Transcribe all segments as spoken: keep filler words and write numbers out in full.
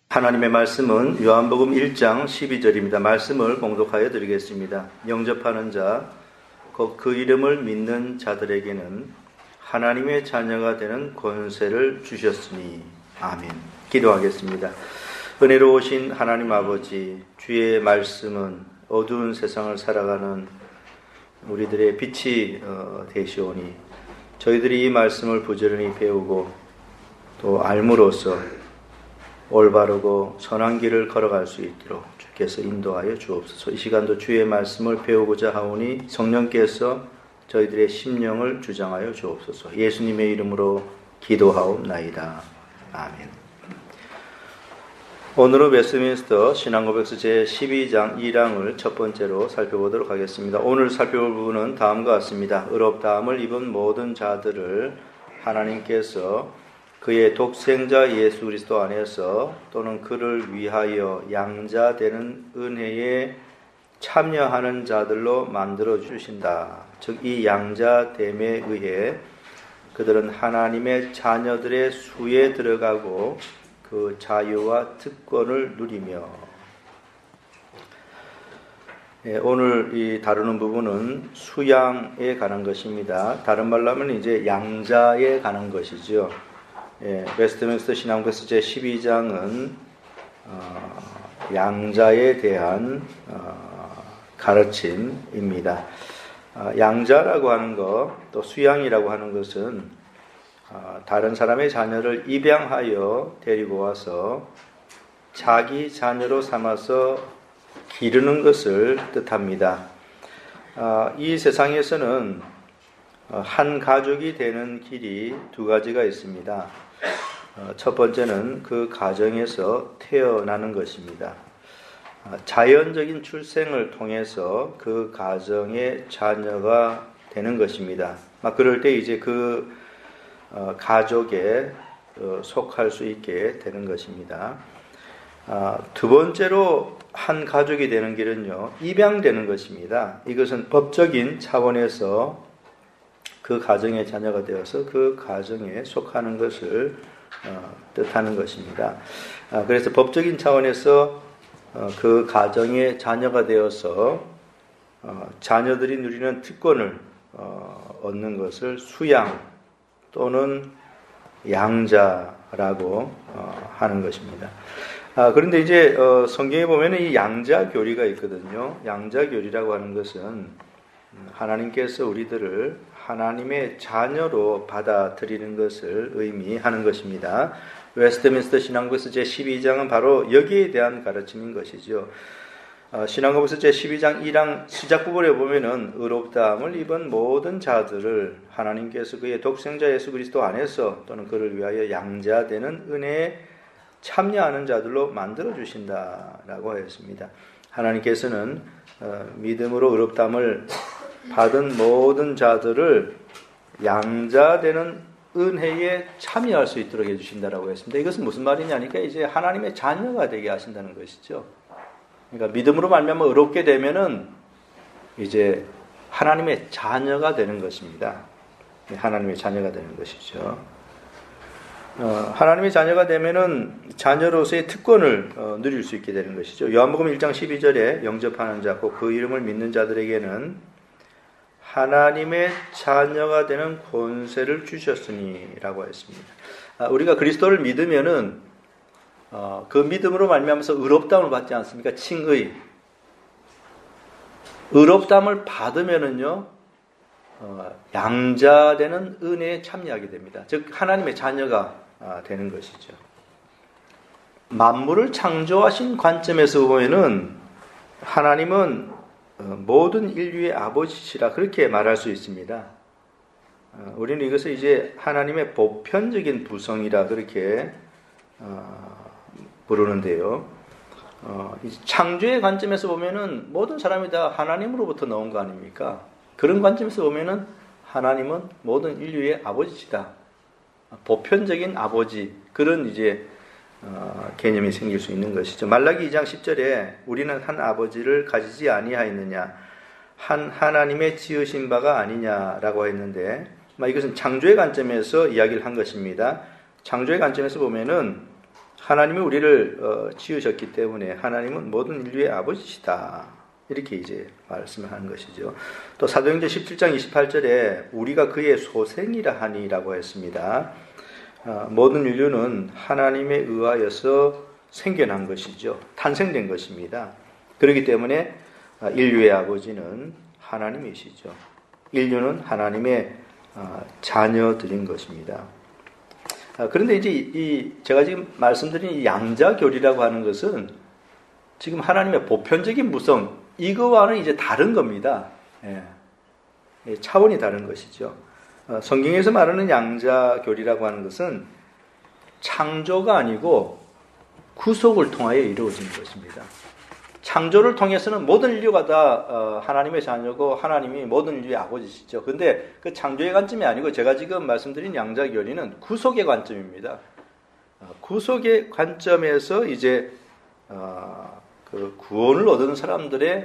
하나님의 말씀은 요한복음 일 장 십이 절입니다. 말씀을 봉독하여 드리겠습니다. 영접하는 자, 곧 그 이름을 믿는 자들에게는 하나님의 자녀가 되는 권세를 주셨으니. 아멘. 기도하겠습니다. 은혜로우신 하나님 아버지, 주의 말씀은 어두운 세상을 살아가는 우리들의 빛이 되시오니 저희들이 이 말씀을 부지런히 배우고 또 알므로써 올바르고 선한 길을 걸어갈 수 있도록 주께서 인도하여 주옵소서. 이 시간도 주의 말씀을 배우고자 하오니 성령께서 저희들의 심령을 주장하여 주옵소서. 예수님의 이름으로 기도하옵나이다. 아멘. 오늘은 웨스트민스터 신앙고백서 제십이 장 일 항을 첫 번째로 살펴보도록 하겠습니다. 오늘 살펴볼 부분은 다음과 같습니다. 의롭다함을 입은 모든 자들을 하나님께서 그의 독생자 예수 그리스도 안에서 또는 그를 위하여 양자되는 은혜에 참여하는 자들로 만들어 주신다. 즉 이 양자됨에 의해 그들은 하나님의 자녀들의 수에 들어가고 그 자유와 특권을 누리며. 예, 오늘 이 다루는 부분은 수양에 관한 것입니다. 다른 말로 하면 이제 양자에 관한 것이죠. 예, 웨스트민스터 신앙고백서 제십이 장은 어, 양자에 대한 어, 가르침입니다. 어, 양자라고 하는 것, 또 수양이라고 하는 것은 어, 다른 사람의 자녀를 입양하여 데리고 와서 자기 자녀로 삼아서 기르는 것을 뜻합니다. 어, 이 세상에서는 한 가족이 되는 길이 두 가지가 있습니다. 첫 번째는 그 가정에서 태어나는 것입니다. 자연적인 출생을 통해서 그 가정의 자녀가 되는 것입니다. 그럴 때 이제 그 가족에 속할 수 있게 되는 것입니다. 두 번째로 한 가족이 되는 길은요, 입양되는 것입니다. 이것은 법적인 차원에서 그 가정의 자녀가 되어서 그 가정에 속하는 것을 어, 뜻하는 것입니다. 아, 그래서 법적인 차원에서 어, 그 가정의 자녀가 되어서 어, 자녀들이 누리는 특권을 어, 얻는 것을 수양 또는 양자라고 어, 하는 것입니다. 아, 그런데 이제 어, 성경에 보면 이 양자 교리가 있거든요. 양자 교리라고 하는 것은 하나님께서 우리들을 하나님의 자녀로 받아들이는 것을 의미하는 것입니다. 웨스트민스터 신앙고백서 제십이 장은 바로 여기에 대한 가르침인 것이죠. 어, 신앙고백서 제십이 장 일 항 시작 부분에 보면은 의롭다함을 입은 모든 자들을 하나님께서 그의 독생자 예수 그리스도 안에서 또는 그를 위하여 양자되는 은혜에 참여하는 자들로 만들어 주신다라고 하였습니다. 하나님께서는 어, 믿음으로 의롭다함을 받은 모든 자들을 양자되는 은혜에 참여할 수 있도록 해주신다라고 했습니다. 이것은 무슨 말이냐니까 이제 하나님의 자녀가 되게 하신다는 것이죠. 그러니까 믿음으로 말미암아 의롭게 되면은 이제 하나님의 자녀가 되는 것입니다. 하나님의 자녀가 되는 것이죠. 어, 하나님의 자녀가 되면은 자녀로서의 특권을 어, 누릴 수 있게 되는 것이죠. 요한복음 일 장 십이 절에 영접하는 자, 곧 그 이름을 믿는 자들에게는 하나님의 자녀가 되는 권세를 주셨으니 라고 했습니다. 아, 우리가 그리스도를 믿으면은 어, 그 믿음으로 말미암아서 의롭다함을 받지 않습니까? 칭의. 의롭다함을 받으면은요, 어, 양자되는 은혜에 참여하게 됩니다. 즉 하나님의 자녀가 아, 되는 것이죠. 만물을 창조하신 관점에서 보면은 하나님은 모든 인류의 아버지시라 그렇게 말할 수 있습니다. 우리는 이것을 이제 하나님의 보편적인 부성이라 그렇게 부르는데요. 창조의 관점에서 보면은 모든 사람이 다 하나님으로부터 나온 거 아닙니까? 그런 관점에서 보면은 하나님은 모든 인류의 아버지시다. 보편적인 아버지, 그런 이제 어, 개념이 생길 수 있는 것이죠. 말라기 이 장 십 절에 우리는 한 아버지를 가지지 아니하였느냐, 한 하나님의 지으신 바가 아니냐라고 했는데, 이것은 창조의 관점에서 이야기를 한 것입니다. 창조의 관점에서 보면은 하나님이 우리를 어, 지으셨기 때문에 하나님은 모든 인류의 아버지시다. 이렇게 이제 말씀을 하는 것이죠. 또 사도행전 십칠 장 이십팔 절에 우리가 그의 소생이라 하니라고 했습니다. 어, 모든 인류는 하나님에 의하여서 생겨난 것이죠. 탄생된 것입니다. 그렇기 때문에 인류의 아버지는 하나님이시죠. 인류는 하나님의 자녀들인 것입니다. 그런데 이제 이 제가 지금 말씀드린 이 양자교리라고 하는 것은 지금 하나님의 보편적인 무성 이거와는 이제 다른 겁니다. 예. 차원이 다른 것이죠. 성경에서 말하는 양자교리라고 하는 것은 창조가 아니고 구속을 통하여 이루어진 것입니다. 창조를 통해서는 모든 인류가 다 하나님의 자녀고 하나님이 모든 인류의 아버지시죠. 그런데 그 창조의 관점이 아니고 제가 지금 말씀드린 양자교리는 구속의 관점입니다. 구속의 관점에서 이제 그 구원을 얻은 사람들의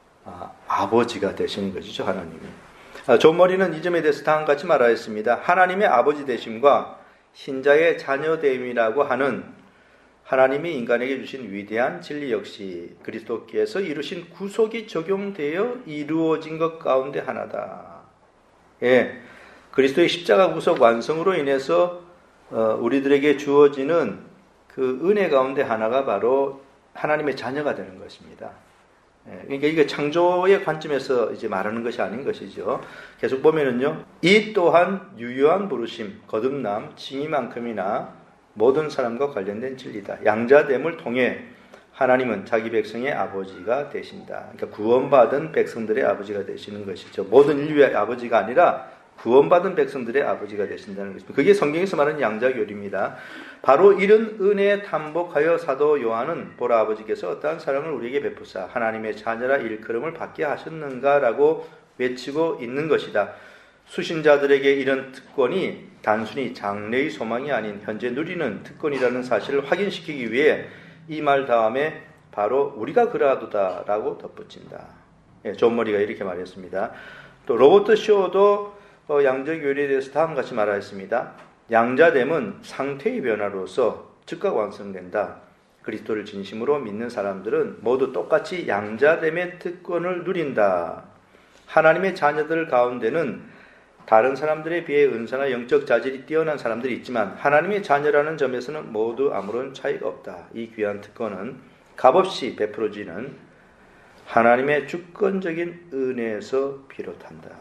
아버지가 되시는 것이죠. 하나님이. 존 머리는 이 점에 대해서 다음과 같이 말하였습니다. 하나님의 아버지 되심과 신자의 자녀됨이라고 하는 하나님이 인간에게 주신 위대한 진리 역시 그리스도께서 이루신 구속이 적용되어 이루어진 것 가운데 하나다. 예, 그리스도의 십자가 구속 완성으로 인해서 어, 우리들에게 주어지는 그 은혜 가운데 하나가 바로 하나님의 자녀가 되는 것입니다. 예, 그러니까 이게 창조의 관점에서 이제 말하는 것이 아닌 것이죠. 계속 보면은요, 이 또한 유효한 부르심, 거듭남, 칭의만큼이나 모든 사람과 관련된 진리다. 양자됨을 통해 하나님은 자기 백성의 아버지가 되신다. 그러니까 구원받은 백성들의 아버지가 되시는 것이죠. 모든 인류의 아버지가 아니라 구원받은 백성들의 아버지가 되신다는 것입니다. 그게 성경에서 말하는 양자교리입니다. 바로 이런 은혜에 탐복하여 사도 요한은 보라 아버지께서 어떠한 사랑을 우리에게 베푸사 하나님의 자녀라 일컬음을 받게 하셨는가라고 외치고 있는 것이다. 수신자들에게 이런 특권이 단순히 장래의 소망이 아닌 현재 누리는 특권이라는 사실을 확인시키기 위해 이 말 다음에 바로 우리가 그러하도다 라고 덧붙인다. 예, 존 머리가 이렇게 말했습니다. 또 로버트 쇼도 양자교리에 대해서 다음과 같이 말하였습니다. 양자됨은 상태의 변화로서 즉각 완성된다. 그리스도를 진심으로 믿는 사람들은 모두 똑같이 양자됨의 특권을 누린다. 하나님의 자녀들 가운데는 다른 사람들에 비해 은사나 영적 자질이 뛰어난 사람들이 있지만 하나님의 자녀라는 점에서는 모두 아무런 차이가 없다. 이 귀한 특권은 값없이 베풀어지는 하나님의 주권적인 은혜에서 비롯한다.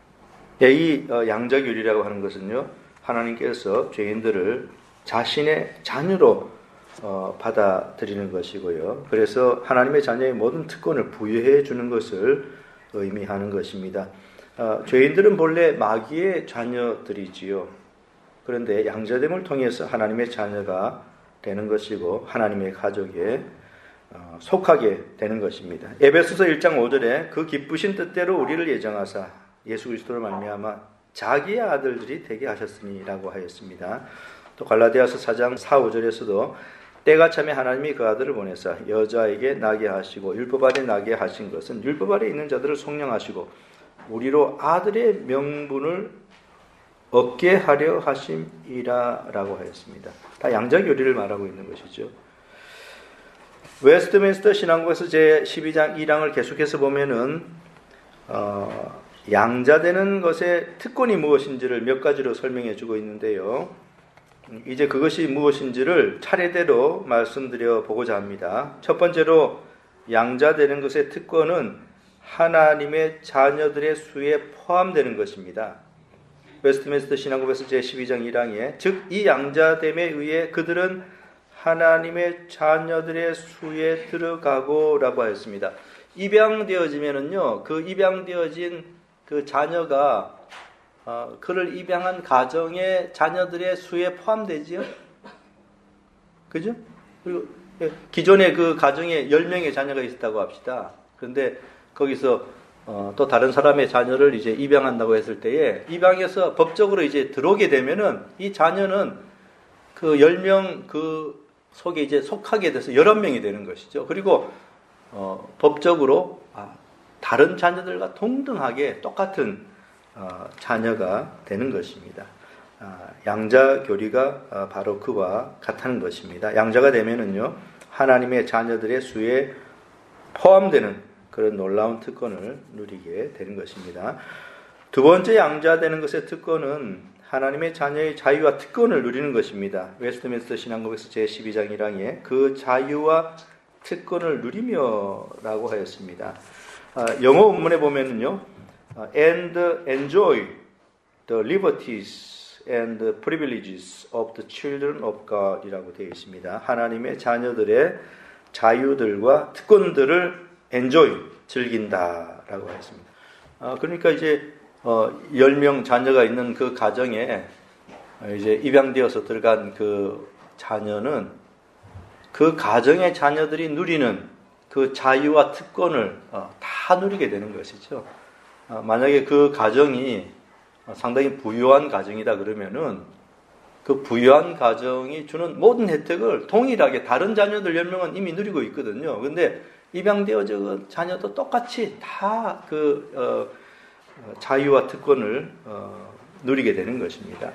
이 양자교리라고 하는 것은요, 하나님께서 죄인들을 자신의 자녀로 받아들이는 것이고요. 그래서 하나님의 자녀의 모든 특권을 부여해 주는 것을 의미하는 것입니다. 어, 죄인들은 본래 마귀의 자녀들이지요. 그런데 양자됨을 통해서 하나님의 자녀가 되는 것이고 하나님의 가족에 어, 속하게 되는 것입니다. 에베소서 일 장 오 절에 그 기쁘신 뜻대로 우리를 예정하사 예수 그리스도를 말미암아 자기의 아들들이 되게 하셨으니라고 하였습니다. 또 갈라디아서 사 장 사, 오 절에서도 때가 참에 하나님이 그 아들을 보내사 여자에게 나게 하시고 율법 아래 나게 하신 것은 율법 아래 있는 자들을 속량하시고 우리로 아들의 명분을 얻게 하려 하심이라 라고 하였습니다. 다 양자교리를 말하고 있는 것이죠. 웨스트민스터 신앙국에서 제십이 장 일 항을 계속해서 보면은 어, 양자되는 것의 특권이 무엇인지를 몇 가지로 설명해 주고 있는데요. 이제 그것이 무엇인지를 차례대로 말씀드려 보고자 합니다. 첫 번째로 양자되는 것의 특권은 하나님의 자녀들의 수에 포함되는 것입니다. 웨스트민스터 신앙국에서 제십이 장 일 항에 즉 이 양자됨에 의해 그들은 하나님의 자녀들의 수에 들어가고 라고 하였습니다. 입양되어지면은요, 그 입양되어진 그 자녀가 어, 그를 입양한 가정의 자녀들의 수에 포함되지요. 그죠? 그리고 기존에 그 가정에 열 명의 자녀가 있었다고 합시다. 그런데 거기서 어, 또 다른 사람의 자녀를 이제 입양한다고 했을 때에 입양해서 법적으로 이제 들어오게 되면은 이 자녀는 그 열 명 그 속에 이제 속하게 돼서 열한 명이 되는 것이죠. 그리고 어, 법적으로 아, 다른 자녀들과 동등하게 똑같은 어, 자녀가 되는 것입니다. 양자 교리가 바로 그와 같다는 것입니다. 양자가 되면은요, 하나님의 자녀들의 수에 포함되는 그런 놀라운 특권을 누리게 되는 것입니다. 두 번째 양자 되는 것의 특권은 하나님의 자녀의 자유와 특권을 누리는 것입니다. 웨스트민스터 신앙고백서 제십이 장 일 항에 그 자유와 특권을 누리며라고 하였습니다. 영어 원문에 보면은요, and enjoy the liberties and the privileges of the children of God 이라고 되어 있습니다. 하나님의 자녀들의 자유들과 특권들을 enjoy, 즐긴다라고 했습니다. 아, 그러니까 이제 어, 열 명 자녀가 있는 그 가정에 이제 입양되어서 들어간 그 자녀는 그 가정의 자녀들이 누리는 그 자유와 특권을 어, 다 누리게 되는 것이죠. 어, 만약에 그 가정이 상당히 부유한 가정이다 그러면은 그 부유한 가정이 주는 모든 혜택을 동일하게 다른 자녀들 열 명은 이미 누리고 있거든요. 근데 입양되어진 자녀도 똑같이 다 그 어, 자유와 특권을 어, 누리게 되는 것입니다.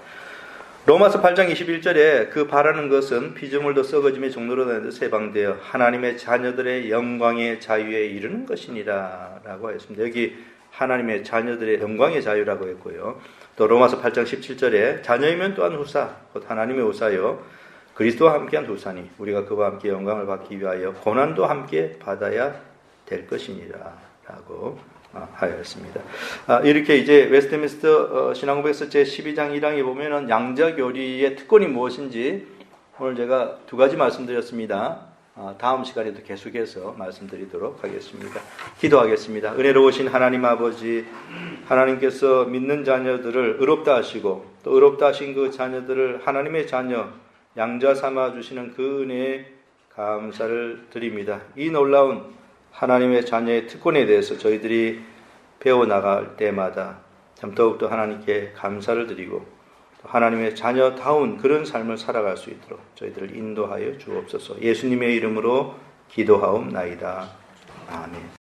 로마서 팔 장 이십일 절에 그 바라는 것은 피조물도 썩어짐의 종로로 다니듯 해방되어 하나님의 자녀들의 영광의 자유에 이르는 것이니라 라고 했습니다. 여기 하나님의 자녀들의 영광의 자유라고 했고요. 또 로마서 팔 장 십칠 절에 자녀이면 또한 후사, 곧 하나님의 후사요 그리스도와 함께한 후사니 우리가 그와 함께 영광을 받기 위하여 고난도 함께 받아야 될 것이니라 라고 하였습니다. 이렇게 이제 웨스트민스터 신앙고백서 제십이 장 일 항에 보면은 양자교리의 특권이 무엇인지 오늘 제가 두 가지 말씀드렸습니다. 다음 시간에도 계속해서 말씀드리도록 하겠습니다. 기도하겠습니다. 은혜로우신 하나님 아버지, 하나님께서 믿는 자녀들을 의롭다 하시고 또 의롭다 하신 그 자녀들을 하나님의 자녀, 양자 삼아 주시는 그 은혜에 감사를 드립니다. 이 놀라운 하나님의 자녀의 특권에 대해서 저희들이 배워나갈 때마다 참 더욱더 하나님께 감사를 드리고 하나님의 자녀다운 그런 삶을 살아갈 수 있도록 저희들을 인도하여 주옵소서. 예수님의 이름으로 기도하옵나이다. 아멘.